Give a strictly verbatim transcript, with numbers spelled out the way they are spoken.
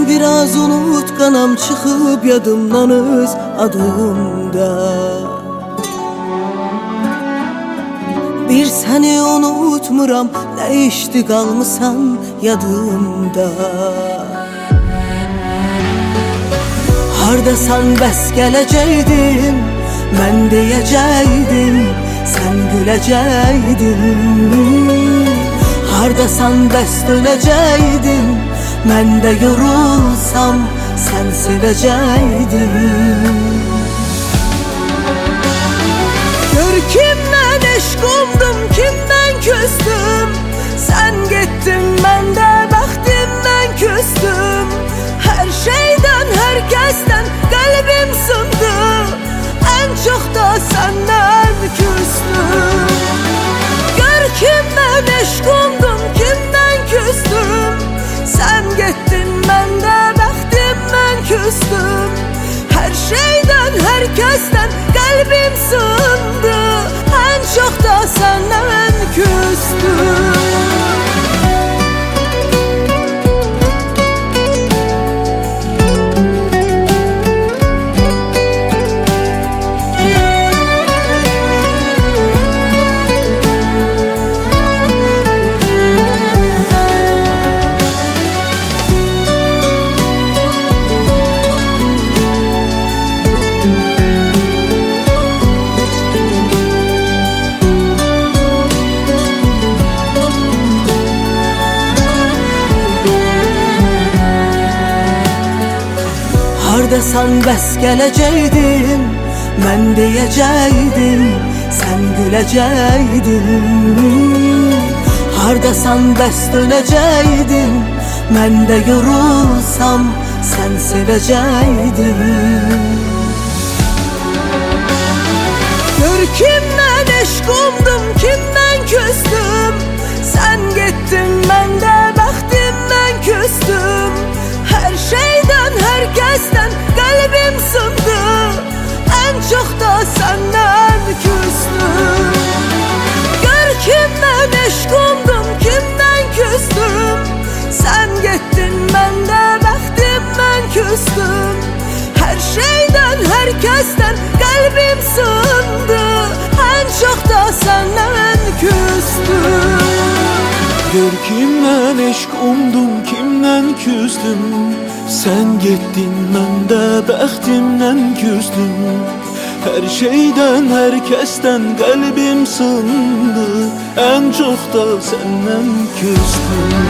biraz unutqanam, çıxıb yadımdan öz adımda. Bir səni unutmuram, nə işdi qalmısan yadımda. Hardasan bəs gələcəkdim, mən deyəcəkdim, sən güləcəkdin. Hardasan bəs dönəcəkdim, mən də yorulsam, sən sevəcəkdin. Gör kimdən eşqumdum, kimdən küstüm, sən getdin, mən də bəxtimdən küstüm. Hər şeydən, hər kəsdən qəlbim sındı, ən çox da səndən küstüm. Gör kimdən eşqumdum, kimdən küstüm, sən getdin, mən də bəxtimdən küstüm. Hər şeydən, hər kəsdən qəlbim sındı, ən çox da səndən küstüm. Hardasan bəs gələcəkdim, mən deyəcəkdim, sən güləcəkdin. Hardasan bəs dönəcəkdim, mən də yorulsam, sən sevəcəkdin. Gör kimdən eşqumdum, kimdən küstüm, sən getdin, mən də bəxtimdən küstüm. Hər şeydən, hər kəsdən qəlbim sındı, ən çox da səndən küstüm. Gör kimdən eşqumdum, kimdən küstüm, sən getdin, mən də bəxtimdən küstüm. Hər şeydən, hər kəsdən qəlbim sındı, ən çox da səndən küstüm. Gör kimdən eşqumdum, kimdən küstüm, sən getdin, mən də bəxtimdən küstüm. Hər şeydən, hər kəsdən qəlbim sındı, ən çox da səndən küstüm.